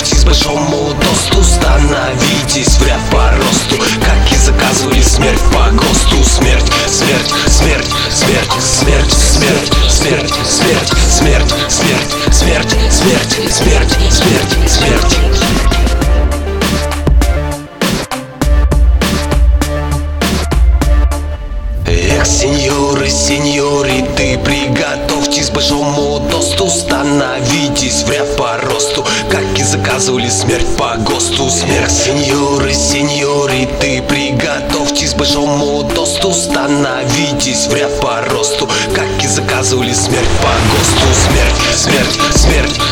Готовьтесь к большому тосту, становитесь в ряд по росту, как и заказывали смерть по ГОСТу. Смерть, смерть, смерть, смерть, смерть, смерть, смерть, смерть, смерть, смерть, смерть, смерть, смерть, смерть, смерть. Эх, сеньоры, сеньоры, ты приготовьтесь к большому тосту, становитесь в ряд по росту, как и заказывали смерть по ГОСТу. Смерть, сеньоры, сеньоры, ты приготовьтесь к большому тосту, становитесь в ряд по росту, как и заказывали смерть по ГОСТу. Смерть, смерть, смерть,